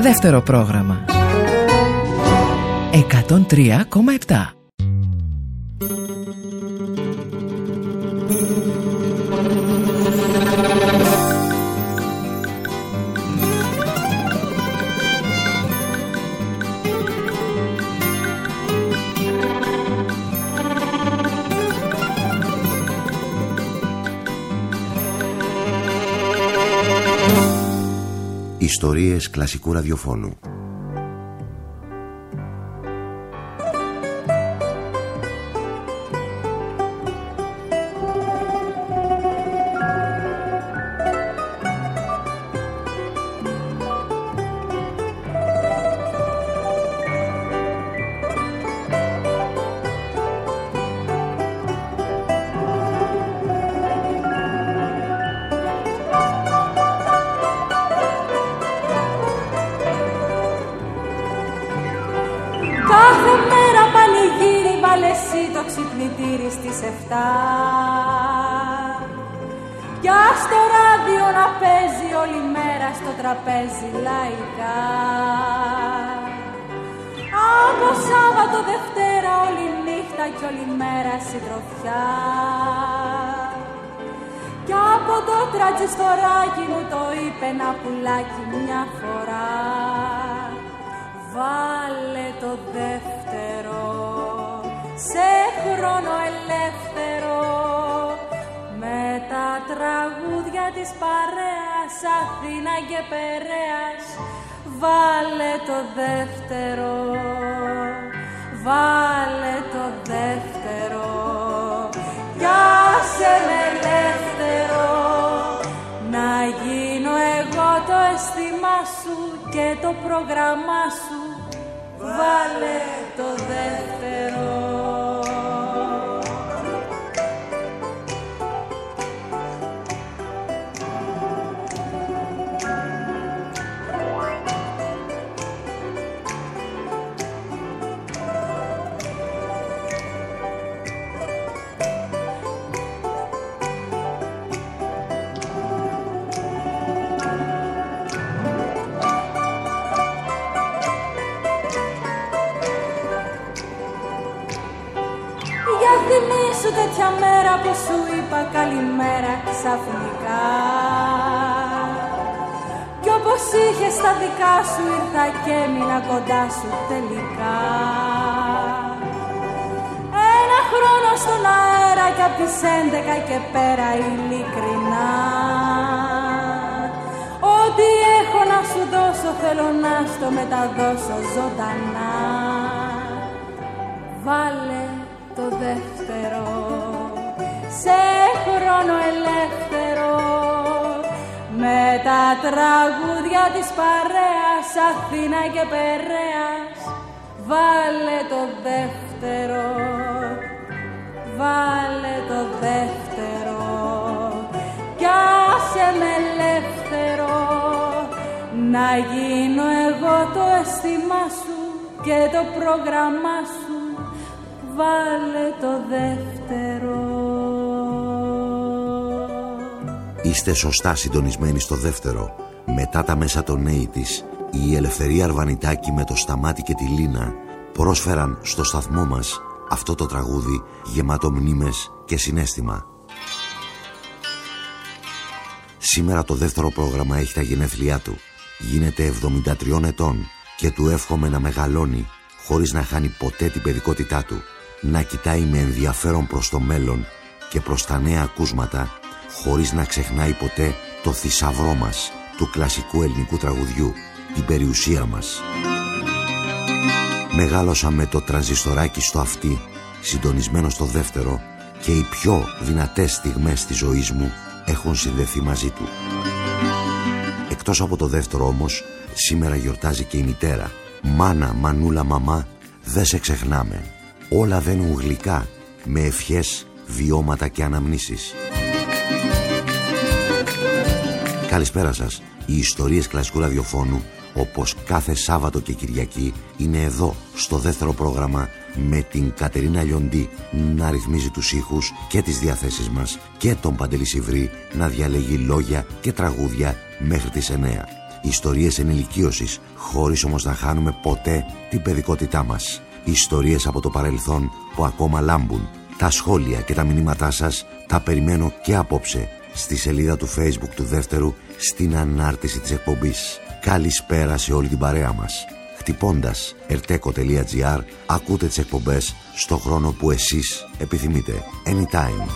Δεύτερο πρόγραμμα 103,7. Ιστορίες κλασικού ραδιοφώνου. Τέτοια μέρα που σου είπα καλημέρα ξαφνικά, κι όπως είχες τα δικά σου ήρθα και έμεινα κοντά σου τελικά. Ένα χρόνο στον αέρα κι απ' τις 11 και πέρα ειλικρινά. Ό,τι έχω να σου δώσω θέλω να στο μεταδώσω ζωντανά. Βάλε το δεύτερο σε χρόνο ελεύθερο, με τα τραγούδια της παρέας Αθήνα και Περέας. Βάλε το δεύτερο, βάλε το δεύτερο κι άσε με ελεύθερο, να γίνω εγώ το αίσθημα σου και το πρόγραμμά σου. Βάλε το δεύτερο. Είστε σωστά συντονισμένοι στο δεύτερο. Μετά τα μέσα των νέοι της, η Ελευθερία Αρβανιτάκη με το Σταμάτη και τη Λίνα πρόσφεραν στο σταθμό μας αυτό το τραγούδι γεμάτο μνήμες και συναίσθημα. Σήμερα το δεύτερο πρόγραμμα έχει τα γενέθλιά του. Γίνεται 73 ετών και του εύχομαι να μεγαλώνει χωρίς να χάνει ποτέ την παιδικότητά του, να κοιτάει με ενδιαφέρον προς το μέλλον και προς τα νέα ακούσματα, χωρίς να ξεχνάει ποτέ το θησαυρό μας του κλασικού ελληνικού τραγουδιού, την περιουσία μας. Μεγάλωσα με το τρανζιστοράκι στο αυτί, συντονισμένο στο δεύτερο, και οι πιο δυνατές στιγμές της ζωής μου έχουν συνδεθεί μαζί του. Εκτός από το δεύτερο όμως, σήμερα γιορτάζει και η μητέρα. Μάνα, μανούλα, μαμά, δεν σε ξεχνάμε. Όλα βαίνουν γλυκά, με ευχές, βιώματα και αναμνήσεις. Καλησπέρα σας. Οι ιστορίες κλασικού ραδιοφώνου, όπως κάθε Σάββατο και Κυριακή, είναι εδώ στο δεύτερο πρόγραμμα, με την Κατερίνα Λιοντή να ρυθμίζει τους ήχους και τις διαθέσεις μας και τον Παντελή Σιβρή να διαλέγει λόγια και τραγούδια μέχρι τις 9. Ιστορίες ενηλικίωσης, χωρίς όμως να χάνουμε ποτέ την παιδικότητά μας. Ιστορίες από το παρελθόν που ακόμα λάμπουν. Τα σχόλια και τα μηνύματά σας τα περιμένω και απόψε στη σελίδα του Facebook του Δεύτερου, στην ανάρτηση της εκπομπής. Καλησπέρα σε όλη την παρέα μας. Χτυπώντας erteco.gr ακούτε τις εκπομπές στο χρόνο που εσείς επιθυμείτε. Anytime.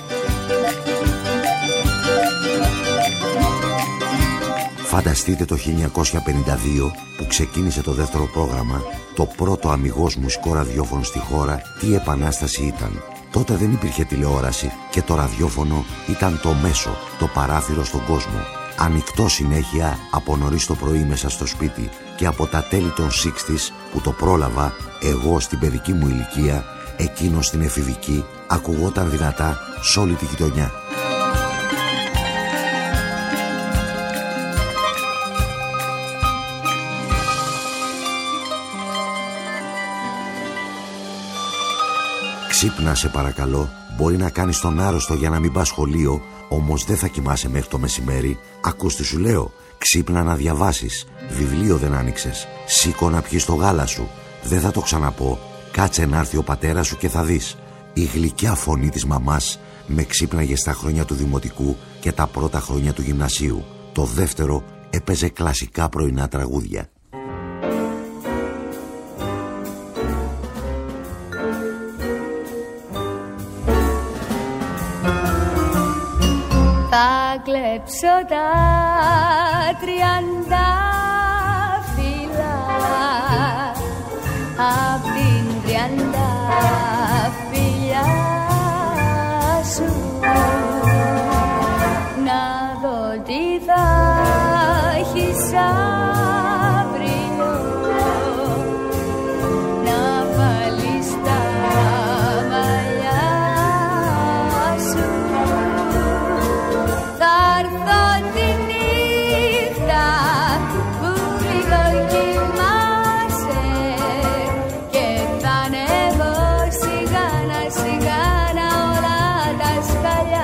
Φανταστείτε το 1952 που ξεκίνησε το δεύτερο πρόγραμμα, το πρώτο αμιγώς μουσικό ραδιόφωνο στη χώρα, τι επανάσταση ήταν. Τότε δεν υπήρχε τηλεόραση και το ραδιόφωνο ήταν το μέσο, το παράθυρο στον κόσμο. Ανοιχτό συνέχεια από νωρίς το πρωί μέσα στο σπίτι και από τα τέλη των 60's που το πρόλαβα, εγώ στην παιδική μου ηλικία, εκείνο στην εφηβική, ακουγόταν δυνατά σ' όλη τη γειτονιά. Ξύπνα σε παρακαλώ, μπορεί να κάνεις τον άρρωστο για να μην πας σχολείο, όμως δεν θα κοιμάσαι μέχρι το μεσημέρι. Ακούς τι σου λέω, ξύπνα να διαβάσεις, βιβλίο δεν άνοιξες, σήκω να πιεις το γάλα σου, δεν θα το ξαναπώ, κάτσε να έρθει ο πατέρας σου και θα δεις. Η γλυκιά φωνή της μαμάς με ξύπναγε στα χρόνια του δημοτικού και τα πρώτα χρόνια του γυμνασίου. Το δεύτερο έπαιζε κλασικά πρωινά τραγούδια. Θα κλέψω τα 30 φύλλα απ' την 30 φιλιά σου, να δω τι θα έχεις αύριο, να βάλεις τα μαλλιά σου. Θα έρθω τη νύχτα που λίγο κοιμάσαι και θα ανέβω σιγάνα σιγάνα όλα τα σκαλιά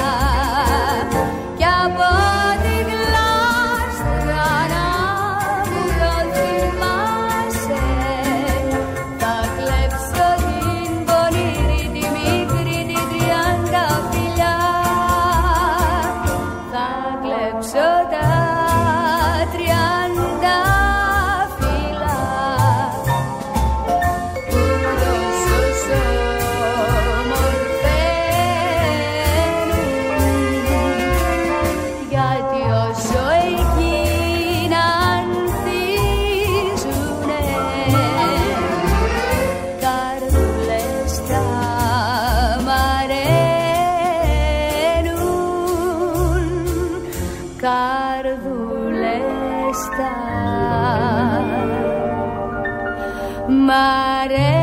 κι από τη γλάστρα να μου το θυμάσαι. Θα κλέψω την πονηρή τη μικρή τη 30 φιλιά, θα κλέψω τα 30 φύλλα που τόσο ομορφαίνουν, γιατί όσο εκείνα ανθίζουνε, καρδούλες θα μ' αραίνουν, καρδούλες θα μ' αραίνουν.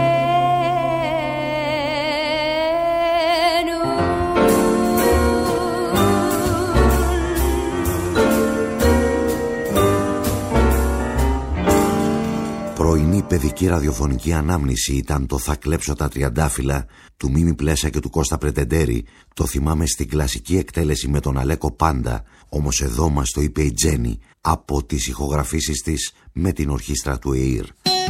Πρωινή παιδική ραδιοφωνική ανάμνηση ήταν το «Θα κλέψω τα τριαντάφυλλα» του Μίμη Πλέσα και του Κώστα Πρετεντέρη. Το θυμάμαι στην κλασική εκτέλεση με τον Αλέκο Πάντα, όμως εδώ μας το είπε η Τζέννη από τις ηχογραφήσεις της με την ορχήστρα του ΕΙΡ.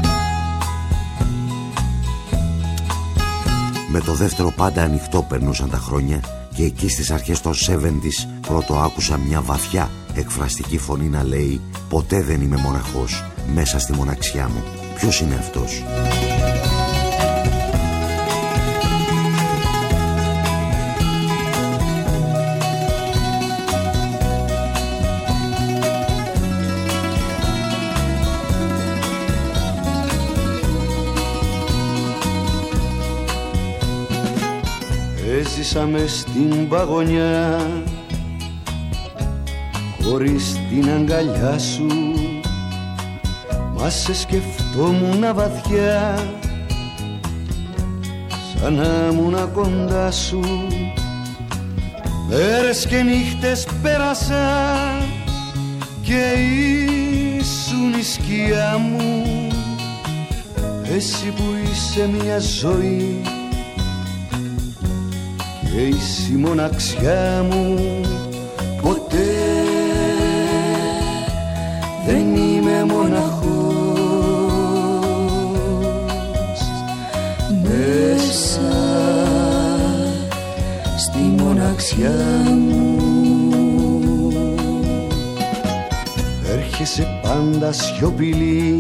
Με το δεύτερο πάντα ανοιχτό περνούσαν τα χρόνια και εκεί στις αρχές των 70's πρώτο άκουσα μια βαθιά εκφραστική φωνή να λέει «Ποτέ δεν είμαι μοναχός μέσα στη μοναξιά μου». Ποιος είναι αυτός? Έζησα μες στην παγωνιά χωρίς την αγκαλιά σου, μα σε σκεφτόμουν βαθιά σαν να ήμουν κοντά σου. Μέρες και νύχτες πέρασα και ήσουν η σκιά μου, εσύ που είσαι μια ζωή και είσαι η μοναξιά μου. Ποτέ μοναξιά μου. Έρχεσαι πάντα σιωπηλή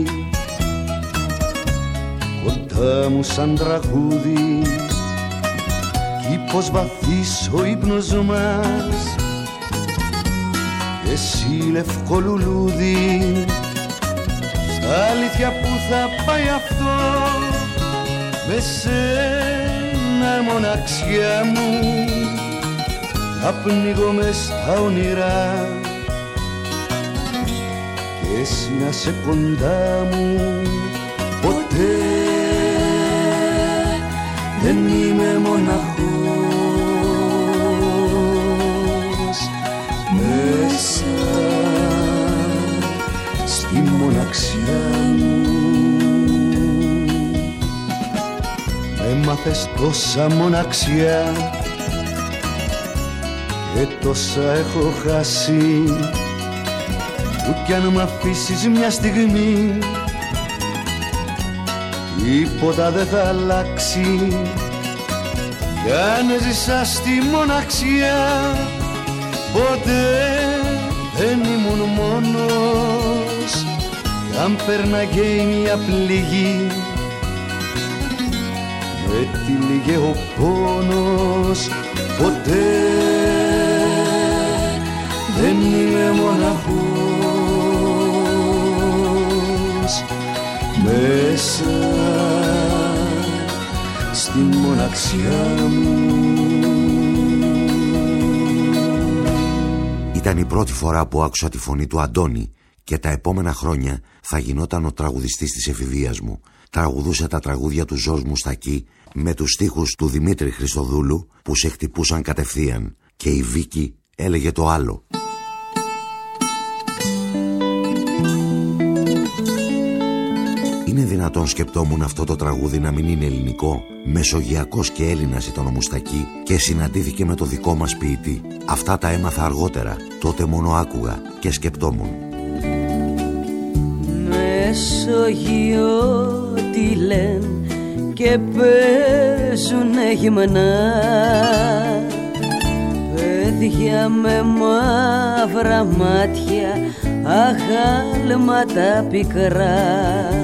κοντά μου σαν τραγούδι κι πως βαθύς ο ύπνος μας και εσύ λευκό λουλούδι. Στα αλήθεια που θα πάει αυτό με σένα μοναξιά μου, θα πνίγω μες στα όνειρά και εσύ να σε κοντά μου. Ποτέ δεν είμαι μοναχός μέσα στη μοναξιά μου. Έμαθες τόσα μοναξιά και τόσα έχω χάσει, που κι αν μ' αφήσεις μια στιγμή τίποτα δεν θα αλλάξει. Κι αν ζήσα στη μοναξιά ποτέ δεν ήμουν μόνος. Κι αν πέρναγε μια πληγή με τυλίγε ο πόνος. Ποτέ δεν είμαι μοναχός μέσα στη μοναξιά μου. Ήταν η πρώτη φορά που άκουσα τη φωνή του Αντώνη και τα επόμενα χρόνια θα γινόταν ο τραγουδιστής της εφηβείας μου. Τραγουδούσε τα τραγούδια του Ζορζ Μουστακή με τους στίχους του Δημήτρη Χριστοδούλου που σε χτυπούσαν κατευθείαν, και η Βίκη έλεγε το άλλο. Είναι δυνατόν, σκεπτόμουν, αυτό το τραγούδι να μην είναι ελληνικό? Μεσογειακός και Έλληνας ήταν ο Μουστακή και συναντήθηκε με το δικό μας ποιητή. Αυτά τα έμαθα αργότερα, τότε μόνο άκουγα και σκεπτόμουν. Μεσογείο τι λένε και παίζουνε γυμνά, παιδιά με μαύρα μάτια, αγάλματα πικρά.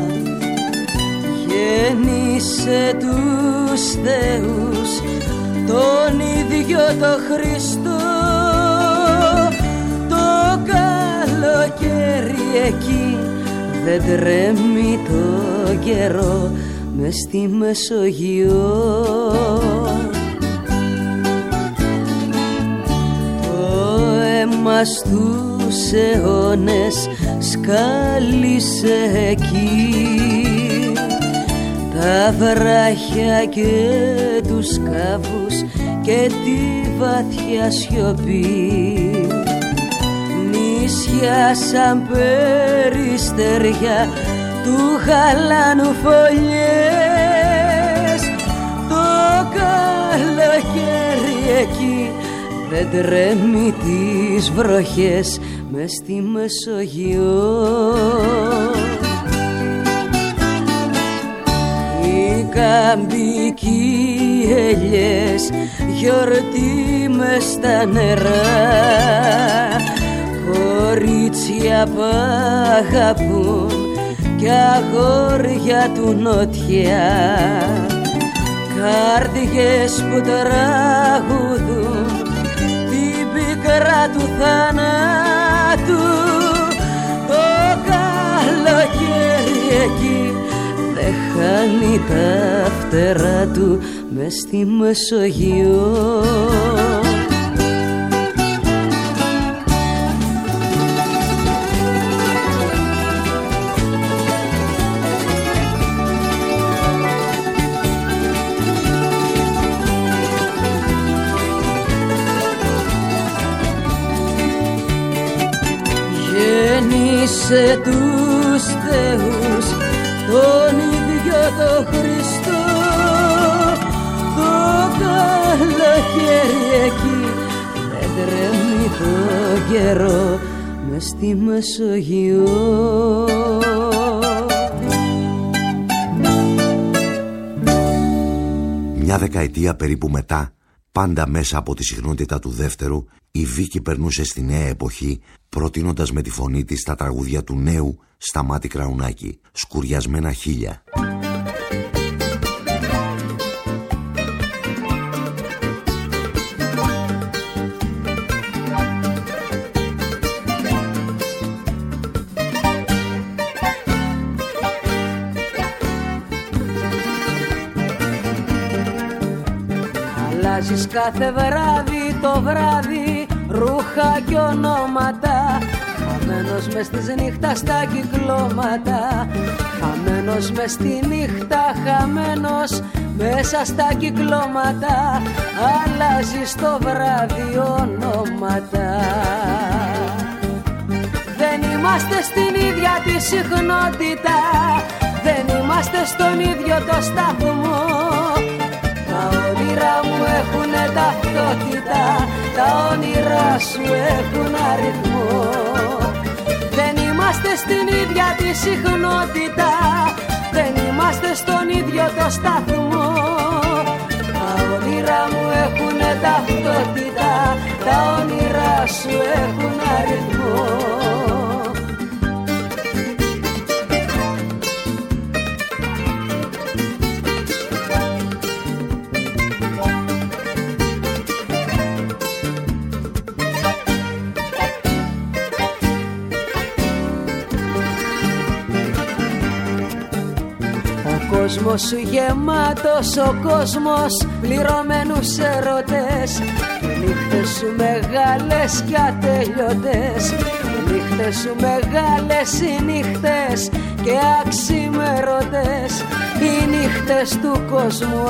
Γέννησε τους θεούς τον ίδιο το Χριστό, το καλοκαίρι εκεί δεν τρέμει το καιρό μες στη Μεσογείο. Το αίμα στους αιώνες σκάλισε εκεί, τα βράχια και τους κάβους και τη βαθιά σιωπή. Νησιά σαν περιστεριά του γαλάνου φωλιές, το καλοκαίρι εκεί δεν τρέμει τις βροχές μες στη Μεσογείο. Οι καμπικοί ελιές γιορτή μες στα νερά, κορίτσια που αγαπούν κι αγόρια του νότια, καρδιές που τραγουδούν την πίκρα του θανάτου. Το καλοκαίρι εκεί δεν χάνει τα φτερά του μες στη Μεσογείο. Γέννησε τους θεούς τον ίδιο το Χριστό, το καλοκαίρι εκεί δεν τρέμει το καιρό μες στη Μεσογείο. Μια δεκαετία περίπου μετά Πάντα μέσα από τη συχνότητα του δεύτερου, η Βίκη περνούσε στη νέα εποχή, προτείνοντας με τη φωνή της τα τραγούδια του νέου Σταμάτη Κραουνάκη, σκουριασμένα χείλια. Αλλάζεις κάθε βράδυ το βράδυ ρούχα και ονόματα, χαμένος μες της νύχτας στα κυκλώματα, χαμένος μες στη νύχτα, χαμένος μέσα στα κυκλώματα. Αλλάζεις το βράδυ ονόματα. Δεν είμαστε στην ίδια τη συχνότητα, δεν είμαστε στον ίδιο το σταθμό. Τα όνειρά μου έχουνε ταυτότητα, τα όνειρά σου έχουν αριθμό. Δεν είμαστε στην ίδια τη συχνότητα, δεν είμαστε στον ίδιο το σταθμό. Τα όνειρά μου έχουνε ταυτότητα, τα όνειρά σου έχουν αριθμό. Ο κόσμος σου γεμάτος, ο κόσμος πληρωμένους ερωτές, οι νύχτες σου μεγάλες και ατέλειωτες, οι νύχτες σου μεγάλες, οι νύχτες και αξιμερωτές, οι νύχτες του κόσμου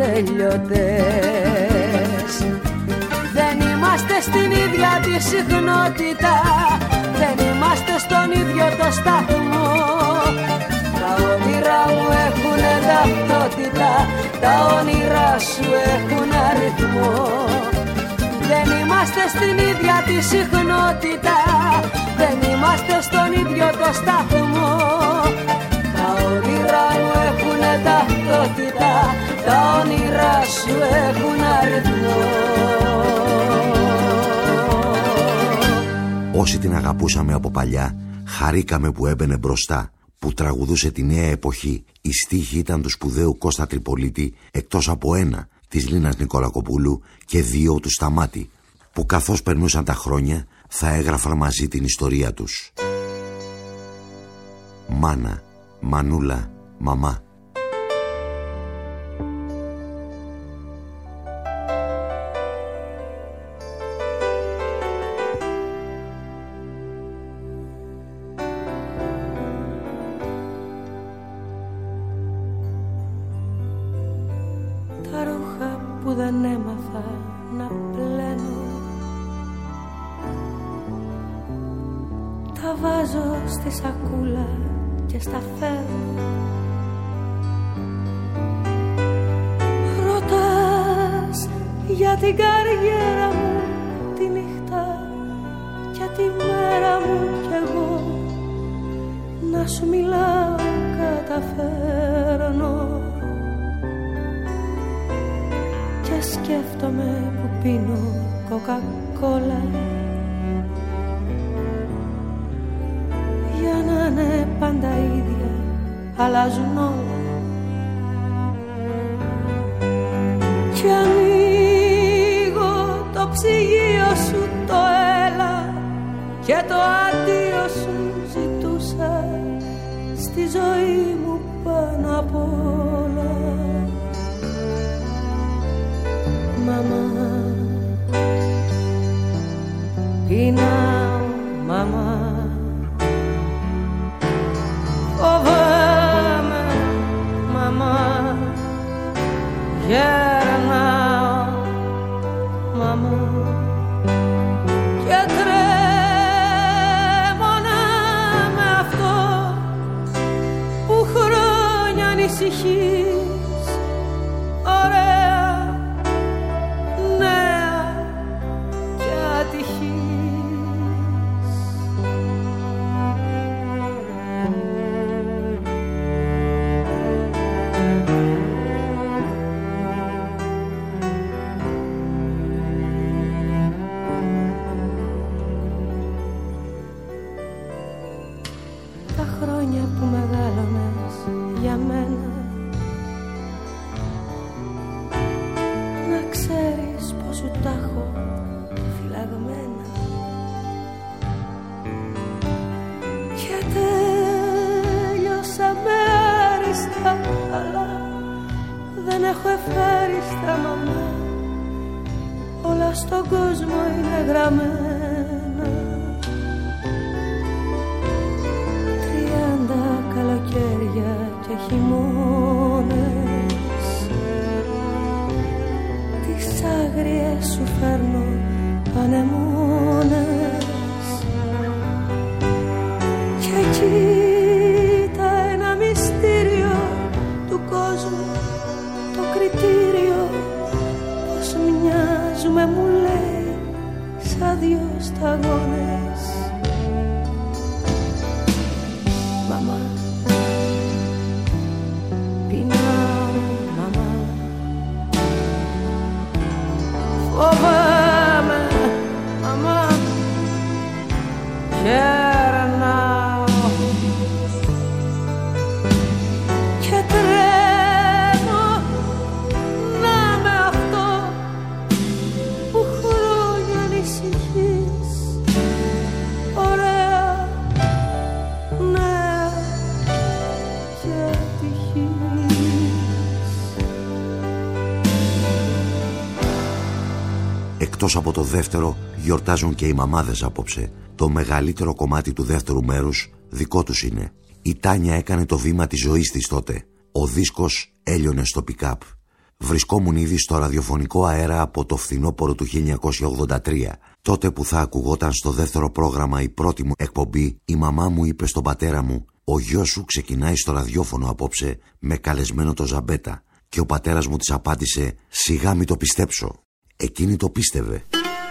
ατέλειωτες. Δεν είμαστε στην ίδια τη συχνότητα, δεν είμαστε στον ίδιο το σταθμό. Τα όνειρά μου έχουνε ταυτότητα, τα όνειρά σου έχουν αριθμό. Δεν είμαστε στην ίδια τη συχνότητα, δεν είμαστε στον ίδιο το σταθμό. Τα όνειρά μου έχουνε ταυτότητα, τα όνειρά σου έχουν αριθμό. Όσοι την αγαπούσαμε από παλιά, χαρήκαμε που έμπαινε μπροστά, που τραγουδούσε τη νέα εποχή. Η στίχη ήταν του σπουδαίου Κώστα Τριπολίτη, εκτός από ένα της Λίνας Νικολακοπούλου και δύο του Σταμάτη, που καθώς περνούσαν τα χρόνια θα έγραφαν μαζί την ιστορία τους. Μάνα, μανούλα, μαμά. Που δεν έμαθα να πλένω, τα βάζω στη σακούλα και στα φέρνω. Ρωτάς για την καριέρα μου τη νύχτα και τη μέρα μου κι εγώ να σου μιλάω καταφέρνω. Σκέφτομαι που πίνω κοκακόλα για να είναι πάντα ίδια, αλλάζουν όλα. Κι ανοίγω το ψυγείο σου το έλα και το αντίο σου ζητούσα στη ζωή μου πάνω απ' όλα. Μαμά, πεινάω, μαμά, φοβάμαι, μαμά, γερνάω, μαμά, και τρέμω να με αυτό που χρόνια ανησυχείς, ωραία, νέα και ατυχής. νύχτα μαμά, όλα στον κόσμο είναι γραμμένα. 30 καλοκαίρια και χειμώνες, τις άγριες σου φέρνω ανεμόνες. Και κοίτα ένα μυστήριο του κόσμου, το κριτήριο, πως μοιάζουμε μου λέει σαν δυο σταγόνες. Μαμά, πεινάω μαμά, φοβάμαι μαμά, γερνάω και τρέμω να με αυτό που χρόνια ανησυχείς, ωραία, νέα και ευτυχής. Εκτός από το δεύτερο, γιορτάζουν και οι μαμάδες απόψε. Το μεγαλύτερο κομμάτι του δεύτερου μέρους δικό τους είναι. Η Τάνια έκανε το βήμα της ζωής της τότε. Ο δίσκος έλειωνε στο πικάπ. Βρισκόμουν ήδη στο ραδιοφωνικό αέρα από το φθινόπωρο του 1983. Τότε που θα ακουγόταν στο δεύτερο πρόγραμμα η πρώτη μου εκπομπή, η μαμά μου είπε στον πατέρα μου: «Ο γιος σου ξεκινάει στο ραδιόφωνο απόψε με καλεσμένο το Ζαμπέτα». Και ο πατέρας μου της απάντησε: «Σιγά μη το πιστέψω». Εκείνη το πίστευε.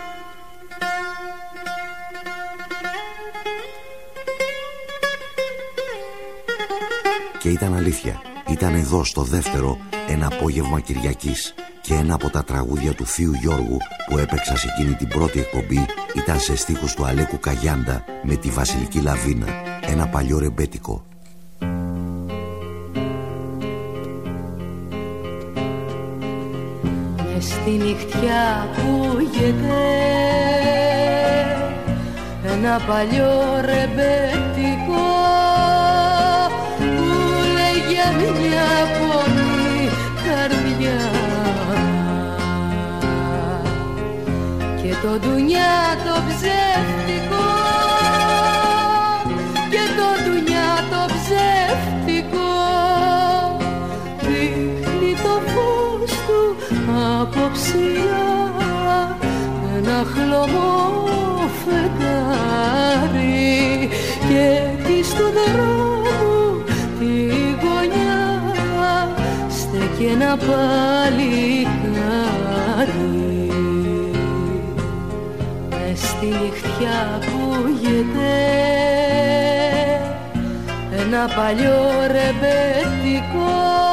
Και ήταν αλήθεια. Ήταν εδώ στο δεύτερο ένα απόγευμα Κυριακής και ένα από τα τραγούδια του θείου Γιώργου που έπαιξα σε εκείνη την πρώτη εκπομπή ήταν σε στίχους του Αλέκου Καγιάντα με τη Βασιλική Λαβίνα, ένα παλιό ρεμπέτικο. Μες στη νυχτιά ακούγεται ένα παλιό ρεμπέτικο που λέει για μια πονή καρδιά και το ντουνιά το ψεύτικο, και το ντουνιά το ψεύτικο ρίχνει το φως του απόψια ένα χλωμό φεγγάρι και εκεί στον δρόμο τη γωνιά στέκει ένα παλικάρι. Μες στη νυχτιά ακούγεται ένα παλιό ρεμπέτικο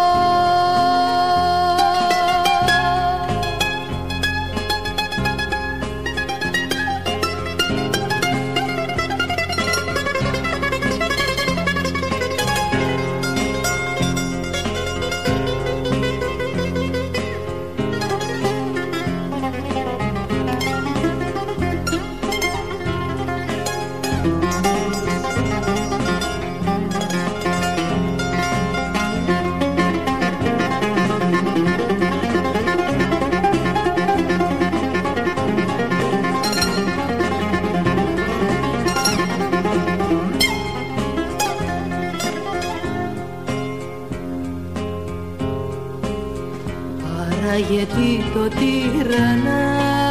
γιατί το τύραννα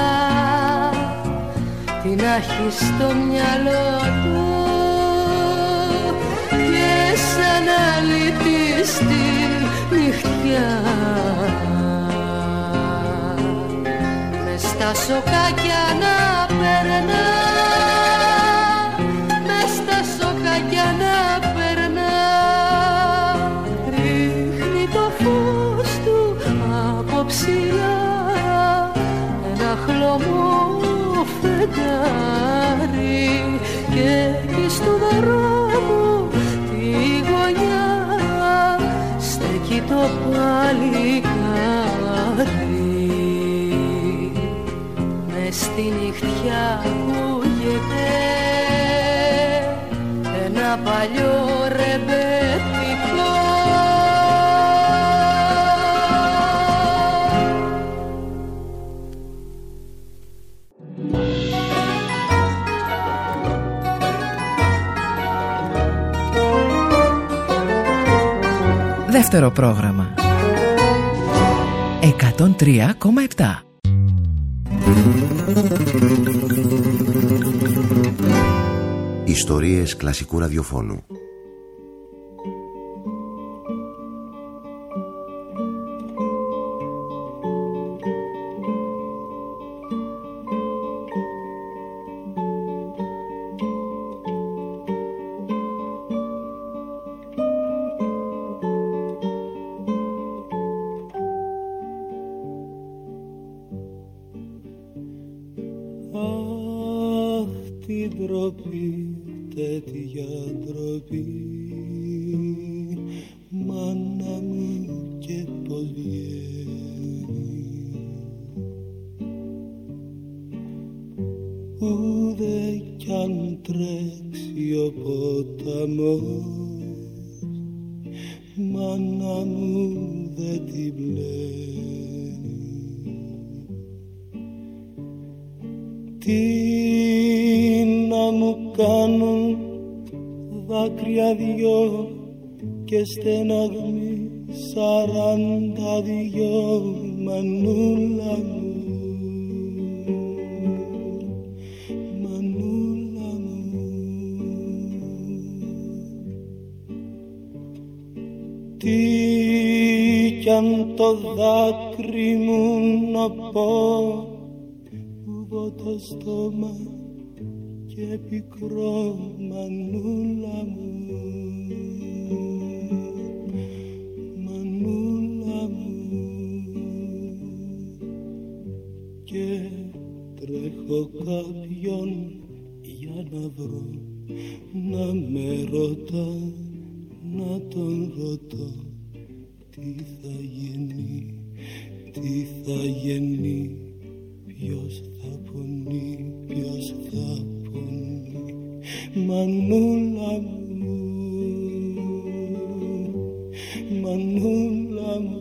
την έχει στο μυαλό του και σαν αλήτη στην νυχτιά μες στα σοκάκια να περνά, μες στα σοκάκια να περνά, ρίχνει το φως του ψηλά ένα χλωμό φεγγάρι και εκεί στο δρόμο τη γωνιά στέκει το παλικάρι. Μες στη νυχτιά ακούγεται ένα παλιό ρεμπέτικο Δεύτερο πρόγραμμα 103,7. Ιστορίες κλασικού ραδιοφώνου. Και στεναγμή 42, μανούλα μου, μανούλα μου. Τι κι αν το δάκρυ μου να πω, ούβω το στόμα και πικρό, μανούλα μου. Τρέχω κάποιον για να βρω, να με ρωτά, να τον ρωτώ. Τι θα γίνει, τι θα γίνει, ποιος θα πονεί, ποιος θα πονεί, μανούλα μου, μανούλα μου.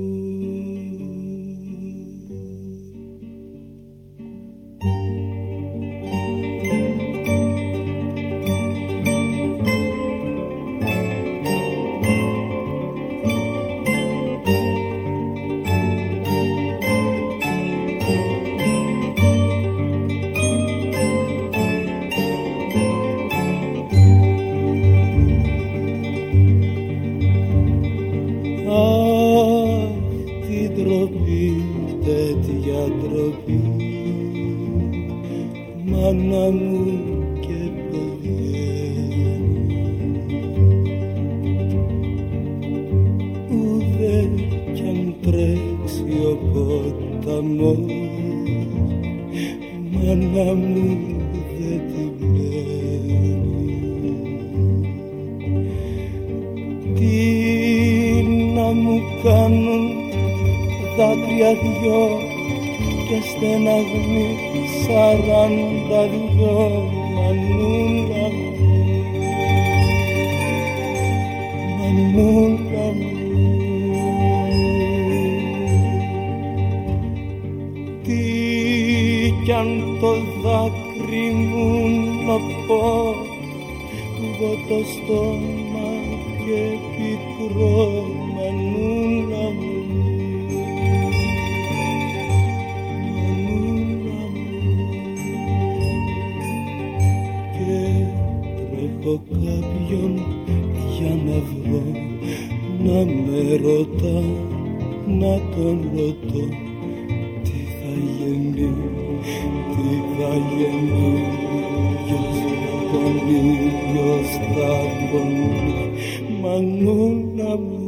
Μάνα μου και παιδί, ουδέ κι αν τρέξει ο ποταμός, μάνα μου δεν την πλένει. Τι να μου κάνουν δάκρυα δυο και στεναγμή 42, μανούλα μου, μανούλα μου. Τι κι αν το δάκρυ μου να πω, εγώ το στόμα και πικρό, μανούλα μου. Έχω κάποιον για να βρω, να με ρωτά, να τον ρωτώ. Τι θα γίνει, τι θα γίνει, ποιος θα πονεί, ποιος θα πονεί, μανούλα μου,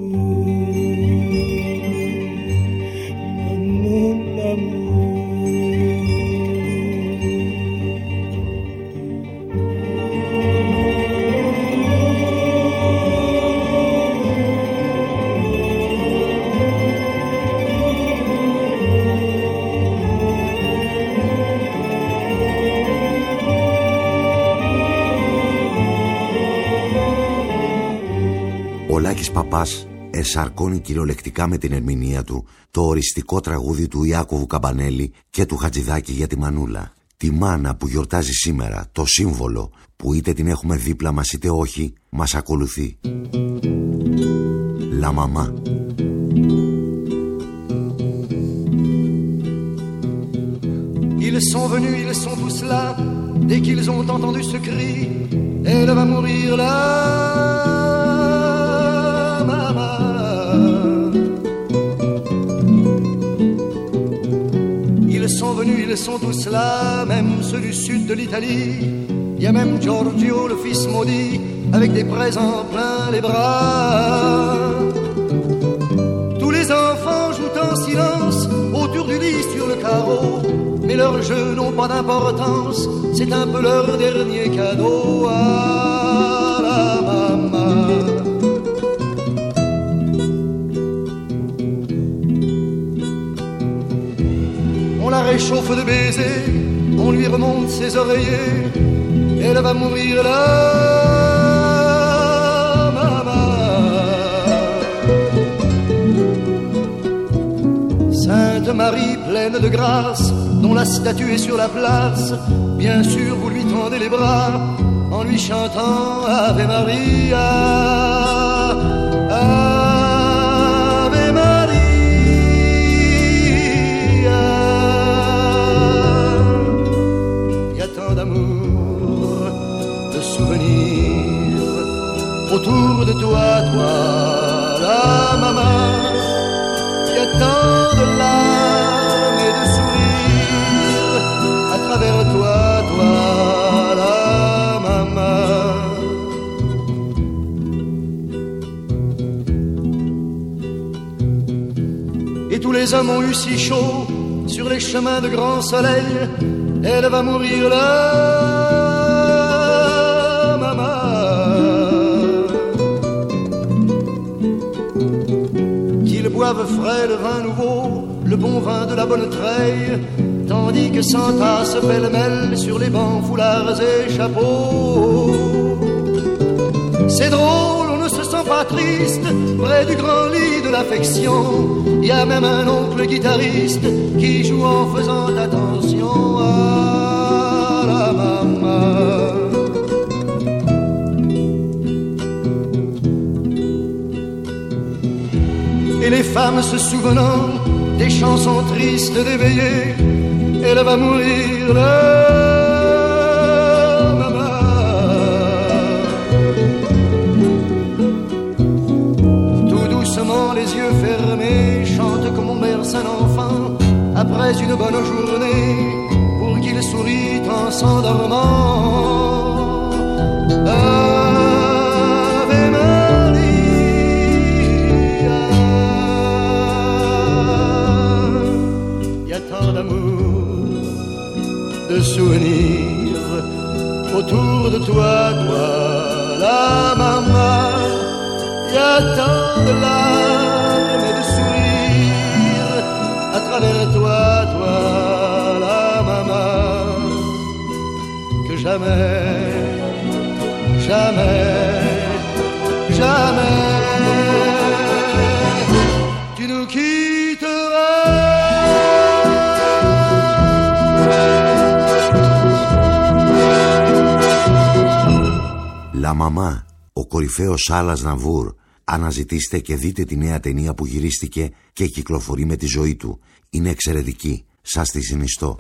μανούλα μου. Ο Λάκης Παπάς εσαρκώνει κυριολεκτικά με την ερμηνεία του το οριστικό τραγούδι του Ιάκωβου Καμπανέλη και του Χατζηδάκη για τη Μανούλα. Τη μάνα που γιορτάζει σήμερα, το σύμβολο που είτε την έχουμε δίπλα μας είτε όχι, μας ακολουθεί. La Maman. Ils sont venus, ils sont tous là. Dès qu'ils ont entendu ce cri, elle va mourir là, maman. Ils sont venus, ils sont tous là, même ceux du sud de l'Italie. Il y a même Giorgio, le fils maudit, avec des présents plein les bras. Tous les enfants jouent en silence autour du lit sur le carreau. Mais leurs jeux n'ont pas d'importance, c'est un peu leur dernier cadeau à la maman. On la réchauffe de baisers, on lui remonte ses oreillers, elle va mourir là, maman. Sainte Marie pleine de grâce, dont la statue est sur la place, bien sûr vous lui tendez les bras en lui chantant Ave Maria, Ave Maria. Il y a tant d'amour, de souvenirs autour de toi, toi, la maman. Il y a tant de larmes et de sourires à travers toi, toi, la maman. Et tous les hommes ont eu si chaud sur les chemins de grand soleil, elle va mourir là, maman. Qu'ils boivent frais le vin nouveau, le bon vin de la bonne treille, tandis que s'entassent pêle-mêle sur les bancs, foulards et chapeaux. C'est drôle, on ne se sent pas triste près du grand lit de l'affection. Il y a même un oncle guitariste qui joue en faisant attention à la maman. Et les femmes se souvenant des chansons tristes d'éveillé, elle va mourir là, maman. Tout doucement, les yeux fermés, chante comme on berce un enfant après une bonne journée, pour qu'il sourit en s'endormant. De souvenirs autour de toi, toi, la maman. Il y a tant de larmes et de sourires à travers toi, toi, la maman, que jamais, jamais, jamais tu nous quitteras. La Maman, ο κορυφαίος Σάλας Ναβούρ. Αναζητήστε και δείτε τη νέα ταινία που γυρίστηκε και κυκλοφορεί με τη ζωή του. Είναι εξαιρετική. Σας τη συνιστώ.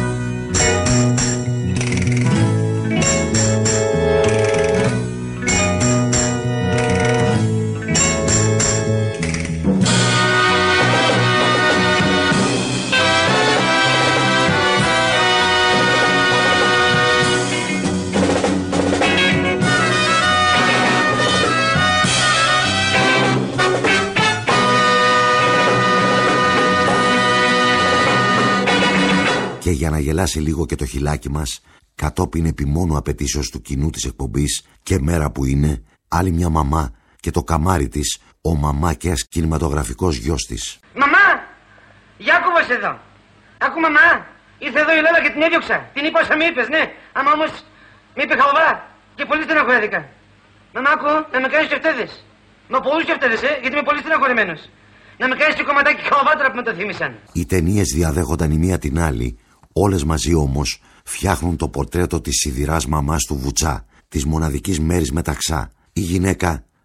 Και για να γελάσει λίγο και το χιλάκι μας, κατόπιν επιμόνου απαιτήσεως του κοινού της εκπομπής και μέρα που είναι, άλλη μια μαμά και το καμάρι της, ο μαμάκιας κινηματογραφικός γιος της. Μαμά! Γιάκωβος εδώ! Άκου μαμά! Ήρθε εδώ η Λόλα και την έδιωξα. Την είπα όσα μη είπες, ναι. Άμα όμως μη είπε χαλβά και πολύ στεναχωρέθηκα. Μαμά, άκου να με κάνεις και φτέδες. Μα πολλούς και φτέδες, γιατί είμαι πολύ στεναχωρημένος. Να με κάνεις και κομματάκι χαλβά τώρα που με το θύμισαν. Οι ταινίες διαδέχονταν η μία την άλλη. Όλες μαζί όμως φτιάχνουν το πορτρέτο της σιδηράς μαμάς του Βουτσά, της μοναδικής Μέρης Μεταξά. Η γυναίκα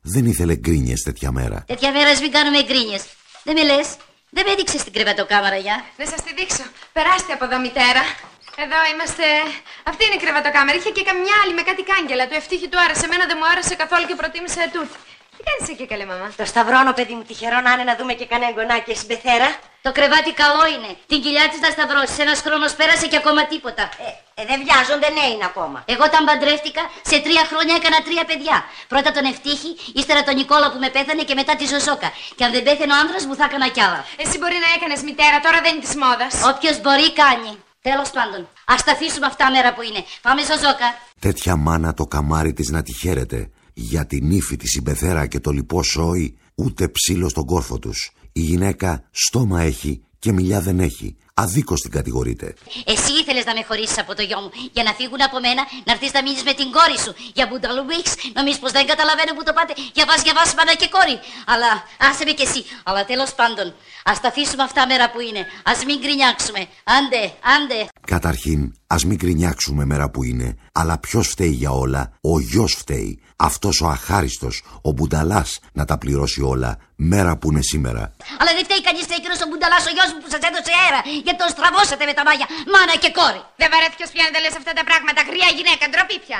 δεν ήθελε γκρίνιες τέτοια μέρα. Τέτοια μέρα μην κάνουμε γκρίνιες. Δεν με λες, δεν με έδειξες την κρεβατοκάμαρα, για. Να σας τη δείξω. Περάστε από εδώ, μητέρα. Εδώ είμαστε. Αυτή είναι η κρεβατοκάμερα. Είχε και καμιά άλλη με κάτι κάγκελα. Του ευτύχη του άρεσε. Εμένα δεν μου άρεσε καθόλου και προτίμησε ετούτ. Τι κάνεις εκεί, καλέ μαμά? Το σταυρώνω, παιδί μου, τυχερό να είναι να δούμε και κανένα εγγονάκι στην πεθέρα. Το κρεβάτι καλό είναι. Την κοιλιά της να σταυρώσεις. Ένας χρόνος πέρασε και ακόμα τίποτα. Δεν βιάζονται, ναι είναι ακόμα. Εγώ όταν παντρεύτηκα, σε 3 χρόνια έκανα 3 παιδιά. Πρώτα τον Ευτύχη, ύστερα τον Νικόλα που με πέθανε και μετά τη Ζωζόκα. Και αν δεν πέθανε ο άντρας μου θα έκανα κι άλλα. Εσύ μπορεί να έκανες, μητέρα, τώρα δεν είναι της μόδας. Όποιος μπορεί κάνει. Τέλος πάντων, ας τα αφήσουμε αυτά μέρα που είναι. Πάμε Ζωζόκα. Τέτοια μάνα το καμάρι της να τη χαίρεται. Για την ύφη της η πεθέρα και το λοιπό σόι, ούτε ψήλο στον κόρφο τους. Η γυναίκα στόμα έχει και μιλιά δεν έχει. Αδίκως την κατηγορείται. Εσύ ήθελες να με χωρίσεις από το γιο μου για να φύγουν από μένα, να έρθεις να μείνεις με την κόρη σου. Για Μπουνταλουίξ, νομίζεις πως δεν καταλαβαίνω που το πάτε. Για βάς μάνα και κόρη. Αλλά άσε με κι εσύ. Αλλά τέλος πάντων, ας τα αφήσουμε αυτά μέρα που είναι. Ας μην γκρινιάξουμε. Άντε. Καταρχήν, ας μην γκρινιάξουμε μέρα που είναι. Αλλά ποιος φταίει για όλα? Ο γιος φταίει. Αυτός ο αχάριστος, ο Μπουνταλάς, να τα πληρώσει όλα. Μέρα που είναι σήμερα. Αλλά δεν φταίει κανείς, φταίει εκείνος ο Μπουνταλάς, ο γιος μου που σας έδωσε αέρα. Γιατί τον στραβώσατε με τα μάγια, μάνα και κόρη. Δεν βαρέθηκες πια να τα λες αυτά τα πράγματα. Γριά γυναίκα, ντροπή πια.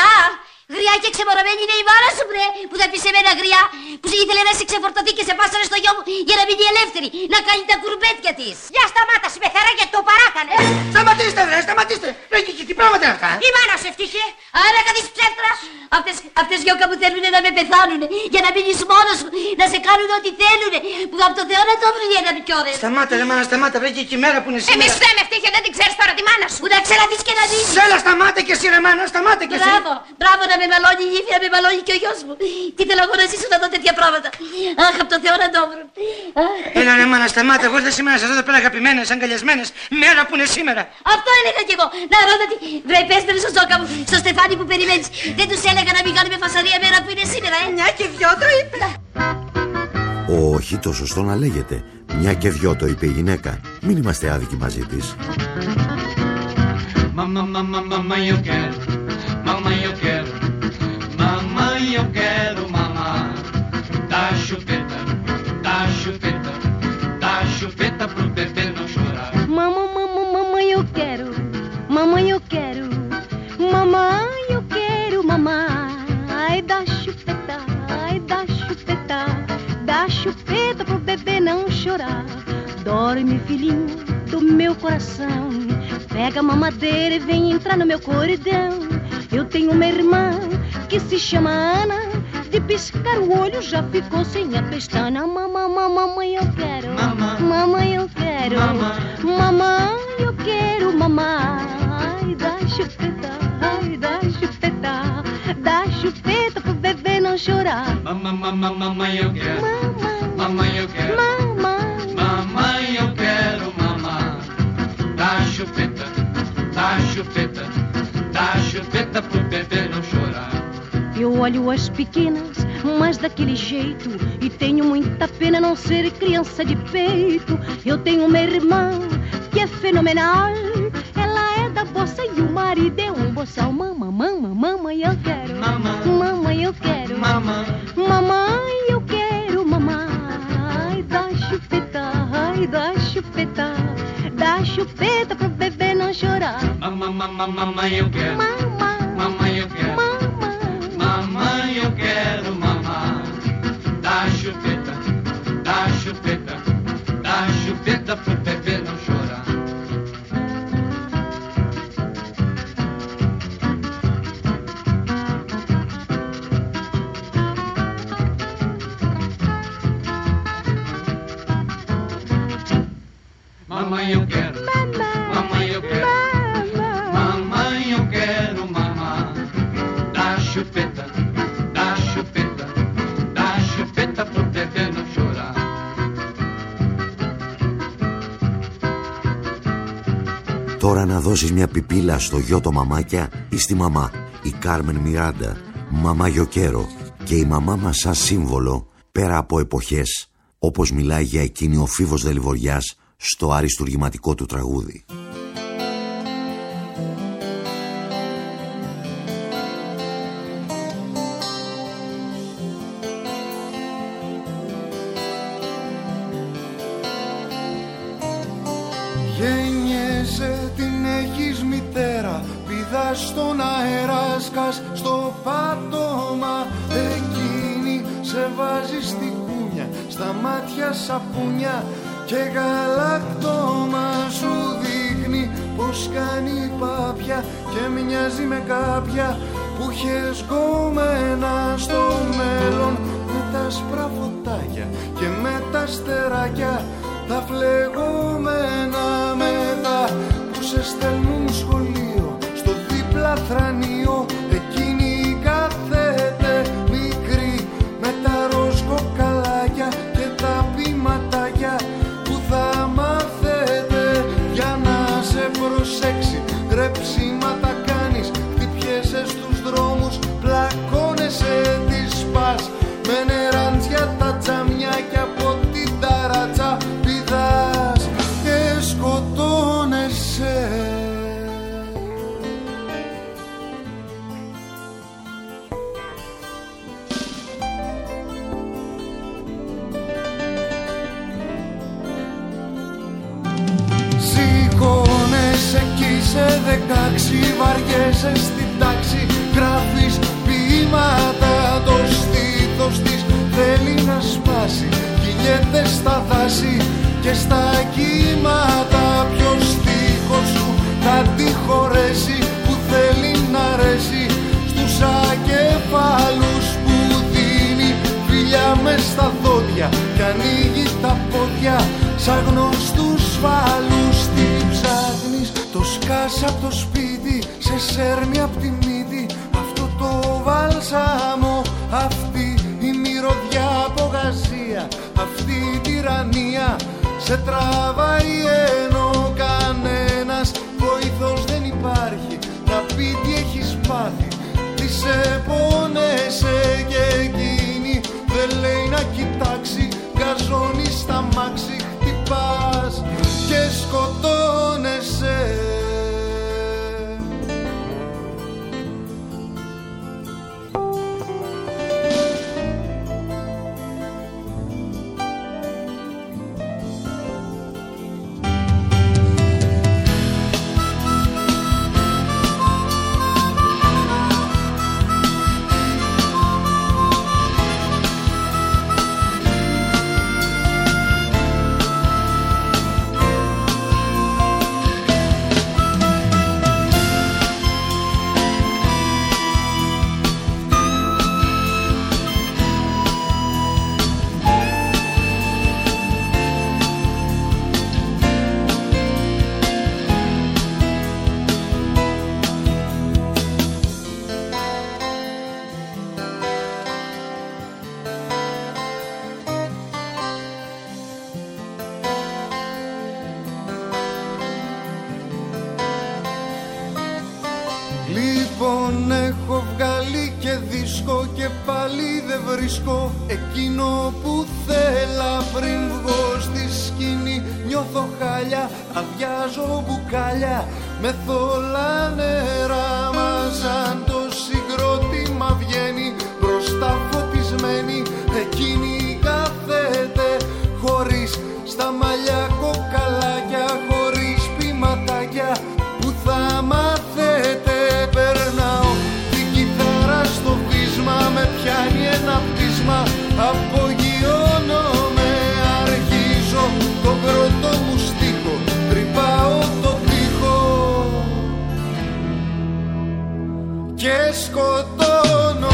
Γριά και ξεμορωμένη είναι η μάνα σου, βρε, που θα πει σε μένα γριά, που ήθελε να σε ξεφορτωθεί και σε πάσανε στο γιο μου για να μείνει ελεύθερη, να κάνει τα κουρμπέτια της. Για σταμάτα, συμπεθέρα, γιατί το παράκανε. Σταματήστε, ρε, τι πράγματα είναι αυτά? Η μάνα σου ευτύχε, άρα καθείς ψεύτρα. Αυτές γιώκα που θέλουν να με πεθάνουν, για να μείνεις μόνος σου, να σε κάνουν ό,τι θέλουν, που από το Θεό να το βρει ένα πιόρε. Σταμάτα, ρε μάνα, σταμάτα, βρε, και η μέρα που είναι σήμερα. Εμείς φταίμε, ευτύχε, δεν την ξέρεις τώρα τη μάνα σου. Που να ξέρεις και να δεις. Έλα, σταμάτα και εσύ, ρε μάνα, σταμάτα και εσύ. Μπράβο να με μαλώνει η ύφη, να με μαλώνει και ο γιος μου. Τι θέλω εγώ να ζήσω να δω τέτοια πράγματα. Αχ, από το Θεό να το βρω. Έλα, ρε μάνα, σταμάτα, εγώ ήρθα σήμερα να σας δω εδώ πέρα αγαπημένες, αγκαλιασμένες, μέρα που είναι σήμερα. Αυτό έλεγα κι εγώ. Να ρώτα τι. Βρε, πες με στο Ζόκα μου, στο Στεφάνι που περιμένεις. Δεν τους έλεγα να μην κάνουμε φασαρία μέρα που είναι σήμερα, Μια και δυο το είπε. Όχι, το σωστό να λέγεται. Μια και δυο το είπε η γυναίκα. Μην είμαστε άδικοι μαζί της. Mamma, eu quero. Mamma, eu quero. Mamma, eu quero, mamma. Dá chupeta, dá chupeta, dá chupeta pro bebê não chorar. Mamãe, eu quero. Mamãe, eu quero. Mamãe, eu quero, mamãe. Dá chupeta, dá chupeta pro bebê não chorar. Dorme, filhinho do meu coração. Pega a mamadeira e vem entrar no meu cordão. Eu tenho uma irmã que se chama Ana. De piscar o olho já ficou sem a pestana. Mamãe, eu quero. Mamãe, eu quero. Mamãe, eu quero, mamãe. Dá chupeta, dá chupeta. Dá chupeta pro bebê não chorar. Mamãe, eu quero. Mamãe, eu quero. Mamãe, eu quero, mamãe. Dá chupeta, dá chupeta, dá chupeta pro bebê não chorar. Eu olho as pequenas, mas daquele jeito, e tenho muita pena não ser criança de peito. Eu tenho uma irmã que é fenomenal. Ela é da bossa e o marido é um boçal. Mamãe, eu quero. Mamãe, eu quero. Mamãe, eu quero, mamãe. Dá chupeta, dá chupeta. Dá chupeta pro bebê não chorar. Mamãe, eu quero. Mamãe, eu quero. Mamãe, eu quero, mamãe. Dá chupeta, dá chupeta, dá chupeta pro bebê não chorar. Mamãe, eu quero. Mamãe, eu quero. Mamãe, eu quero, mamãe. Dá chupeta, dá chupeta, dá chupeta pro bebê não chorar. Τώρα να δώσεις μια πιπίλα στο γιο το μαμάκια ή στη μαμά. Η Κάρμεν Μιράντα, μαμά Γιοκέρο, και η μαμά μας σαν σύμβολο πέρα από εποχές, όπως μιλάει για εκείνη ο Φίβος Δελιβοριάς στο αριστουργηματικό του τραγούδι. Σκέφτεσαι την έχεις μητέρα, πηδάς στον αέρα, σκάς στο πάτωμα. Εκείνη σε βάζει στη κούνια, στα μάτια σαπούνια και γαλακτόμα. Σου δείχνει πως κάνει πάπια και μοιάζει με κάποια που είχες γκόμενα στο μέλλον. Με τα άσπρα φωτάκια και με τα στεράκια τα φλεγόμενα, μετά που σε στέλνουν σχολείο στο δίπλα θρανείο. Εκείνη κάθεται μικρή με τα ροζ κοκαλάκια και τα ποιηματάκια που θα μάθετε για να σε προσέξει. Ρεψίματα κάνεις, χτυπιέσαι στους δρόμους, πλακώνεσαι, τις σπάς με νεράντια τα τζαμιά και από την ταράτσα πηδάς και σκοτώνεσαι. Σηκώνεσαι κι είσαι 16, βαριέσαι στην τάξη, γράφεις ποίηματα, το στήθος της θέλει να σπάσει. Κυλιέται στα δάση και στα κύματα. Ποιος στίχος σου θα τη χωρέσει που θέλει να αρέσει στους ακεφάλους που δίνει φιλιά μες στα δόντια και ανοίγει τα πόδια σαν γνωστούς φάλους. Τι ψάχνεις, το σκάς απ' το σπίτι, σε σέρνει απ' τη μύτη αυτό το βάλσαμο, αυτή η μυρωδιά από γαζία, αυτή η τυραννία σε τραβάει ενώ κανένας βοηθός δεν υπάρχει να πει τι έχεις πάθει. Τι σε πόνεσαι και εκείνη δεν λέει να κοιτάξει, γκαζώνει στα μάξι, χτυπάς και σκοτώνεσαι. Λοιπόν έχω βγάλει και δίσκο και πάλι δεν βρίσκω εκείνο που θέλα. Πριν βγω στη σκηνή νιώθω χάλια, αδειάζω μπουκάλια με θολά νερά. Μα σαν το συγκρότημα βγαίνει μπροστά φωτισμένη, εκείνη κάθεται χωρίς στα μαλλιά κοκαλάκια, χωρίς ποιηματάκια που θα μάθετε. Περνάω την κιθάρα στο βίσμα, με πιάνει ένα πτήσμα, απογειώνομαι, αρχίζω τον πρώτο μου στίχο, τρυπάω το τοίχο και σκοτώνομαι.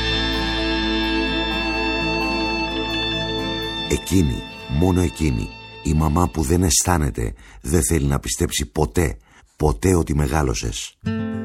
Εκείνη, μόνο εκείνη, Η μαμά που δεν αισθάνεται, δεν θέλει να πιστέψει ποτέ ότι μεγάλωσες.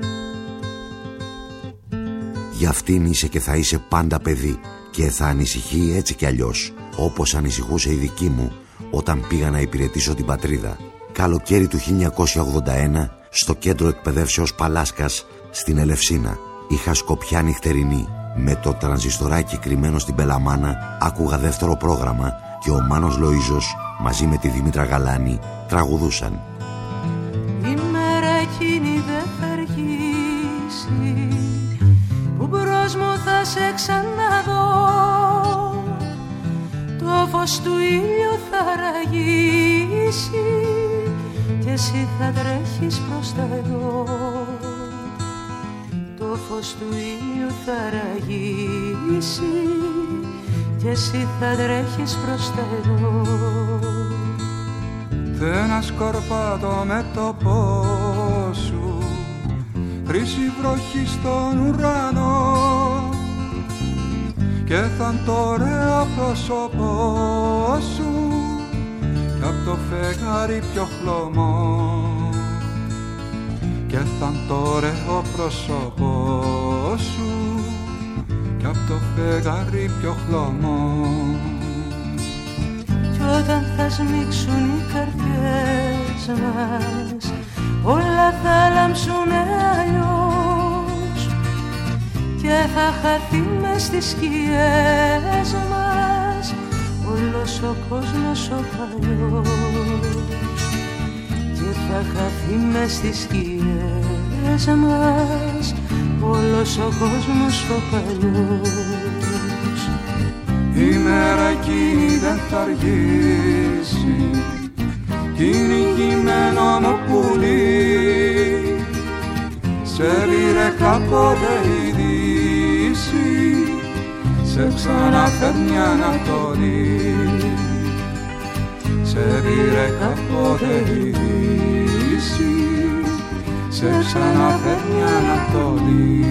Για αυτήν είσαι και θα είσαι πάντα παιδί και θα ανησυχεί έτσι κι αλλιώς, όπως ανησυχούσε η δική μου όταν πήγα να υπηρετήσω την πατρίδα. Καλοκαίρι του 1981, στο κέντρο εκπαιδεύσεως Παλάσκας στην Ελευσίνα. Είχα σκοπιά νυχτερινή. Με το τρανζιστοράκι κρυμμένο στην πελαμάνα άκουγα δεύτερο πρόγραμμα και ο Μάνος Λοΐζος μαζί με τη Δήμητρα Γαλάνη τραγουδούσαν. Η μέρα εκείνη δεν θα αργήσει που μπρος μου θα σε ξαναδώ. Το φως του ήλιου θα ραγίσει και εσύ θα τρέχεις προς τα εδώ. Το φως του ήλιου θα ραγίσει και εσύ θα τρέχεις προς τα εδώ. Ένα σκορπάτο με το πόσο σου, χρυσή βροχή στον ουρανό, και θα το ωραίο πρόσωπό σου κι απ' το φεγγάρι πιο χλωμό. Και θα το ωραίο πρόσωπό σου κι απ' το φεγγάρι πιο χλωμό. Κι όταν θα σμίξουν οι καρδιές μας, όλα θα λάμψουνε αλλιώς και θα χαθεί μες στις σκιές μας όλος ο κόσμος ο παλιός. Και θα χαθεί μες στις σκιές μας όλος ο κόσμος ο παλιός. Η μέρα εκείνη δεν θα αργήσει κι είναι ηγημένο μου πουλί, σε πήρε κάποτε η Δύση, σε ξαναφέρνει Ανατολή. Σε πήρε κάποτε η Δύση, σε ξαναφέρνει Ανατολή.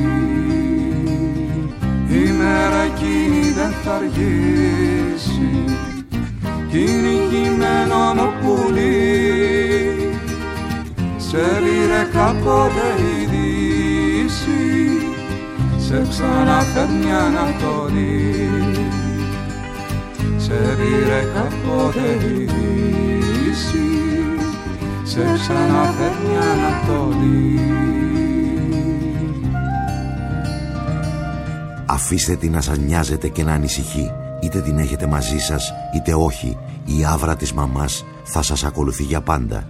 Η μέρα εκείνη δεν θα αργήσει κι είναι ηγημένο μου πουλί, σε πήρε κάποτε η Δύση, σε ξαναφέρνει Ανατολή. Σε πήρε κάποτε η Δύση, σε ξαναφέρνει Ανατολή. Αφήστε την να σας νοιάζετε και να ανησυχεί. Είτε την έχετε μαζί σας είτε όχι, η άβρα της μαμάς θα σας ακολουθεί για πάντα.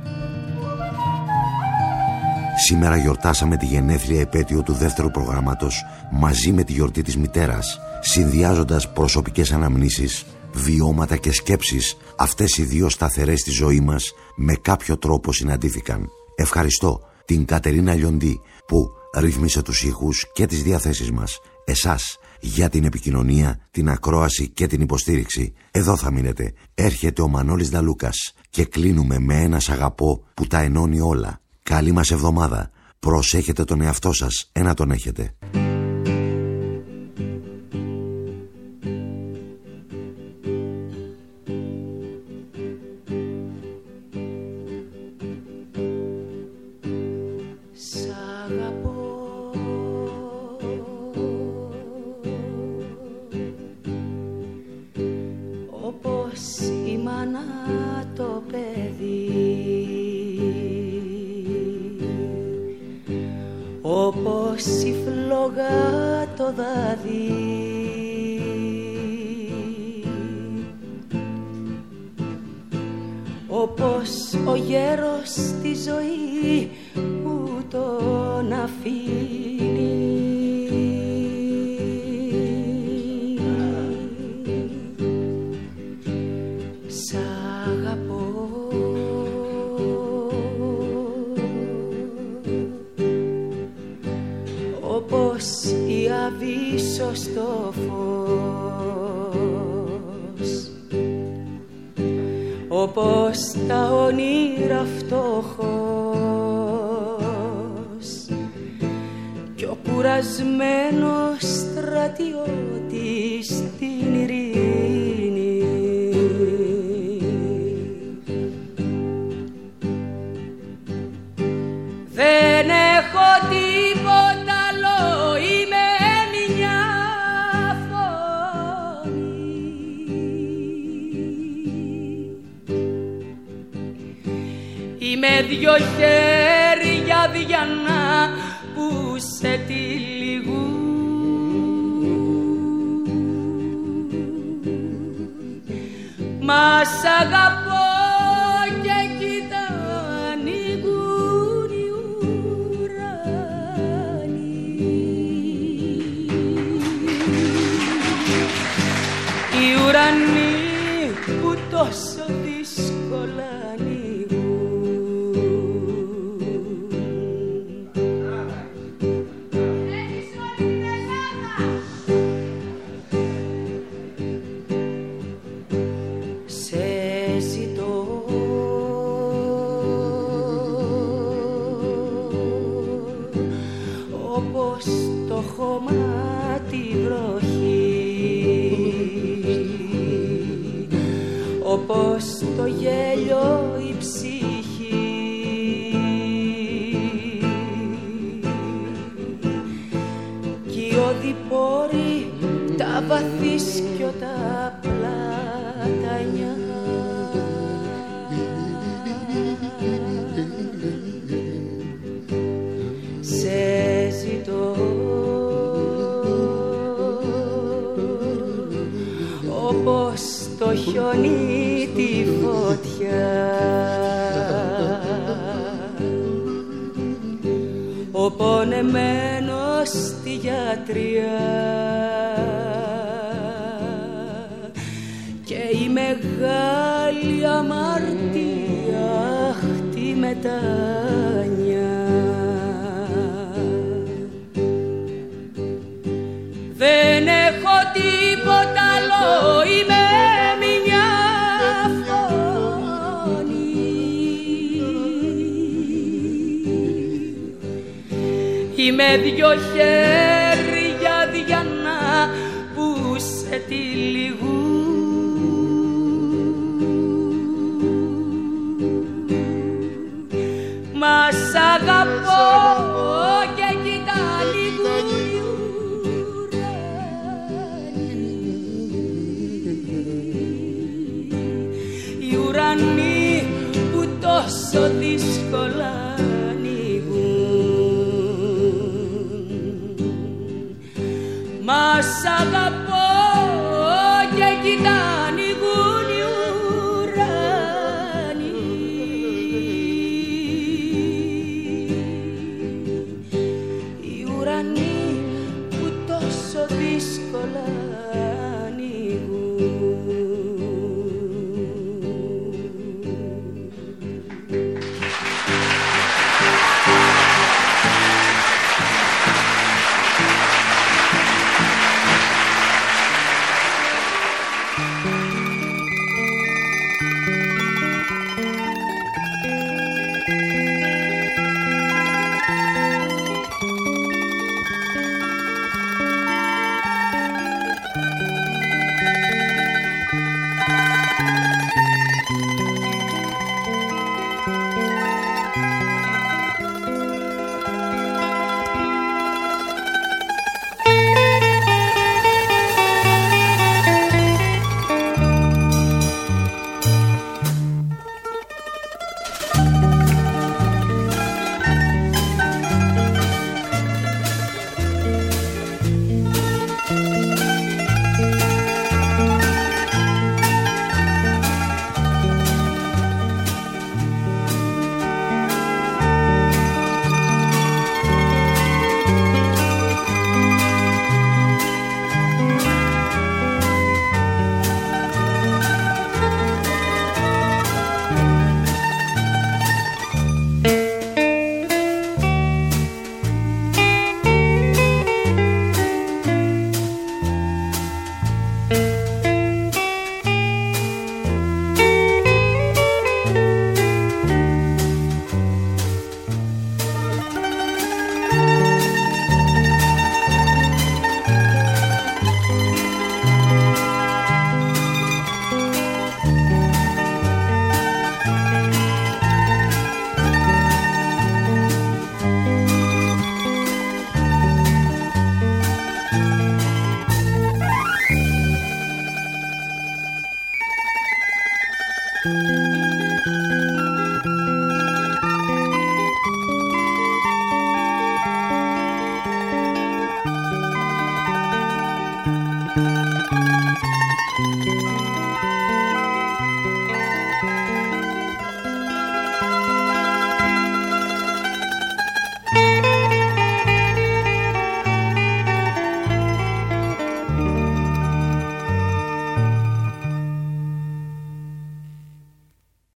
Σήμερα γιορτάσαμε τη γενέθλια επέτειο του δεύτερου προγράμματος μαζί με τη γιορτή της μητέρας, συνδυάζοντας προσωπικές αναμνήσεις, βιώματα και σκέψεις. Αυτές οι δύο σταθερές στη ζωή μας με κάποιο τρόπο συναντήθηκαν. Ευχαριστώ την Κατερίνα Λιοντή που ρύθμισε τους ήχους και τις διαθέσεις μας. Εσάς για την επικοινωνία, την ακρόαση και την υποστήριξη. Εδώ θα μείνετε. Έρχεται ο Μανώλης Νταλούκας και κλείνουμε με ένα «Σ' αγαπώ» που τα ενώνει όλα. Καλή μας εβδομάδα. Προσέχετε τον εαυτό σας, ένα τον έχετε. Όπως η φλόγα το δάδι, όπως ο γέρος στη ζωή που τον αφήνει. Σ' αγαπώ, όπως η αβύσσος στο φως, όπως τα όνειρα φτωχός κι ο κουρασμένος στρατιώτης στην ειρήνη. δυο χέρια διανά που σε τυλιγούν. Μα σ' αγαπώ και κοίτα ανοίγουν οι ουρανοί. Οι ουρανοί που τόσο δύσκολα όπως το γέλιο η ψυχή, κι οι οδηπόροι τα βαθύσκιο τα πλατανιά. Σε ζητώ όπως το χιόνι τη φωτιά, ο πονεμένος στη γιατριά και η μεγάλη αμαρτία τη μετάνια. Δεν έχω τίποτα άλλο, είμαι μια φωνή. Είμαι δυο χέρια διανά που σε τυλιγούν. Μα σ' αγαπώ και κοίτα ανοίγουν οι ουρανοί. Οι ουρανοί που τόσο δύσκολα ανοίγουν. Μα σ' αγαπώ και κοίτα ανοίγουν οι ουρανοί. Οι ουρανοί που τόσο δύσκολα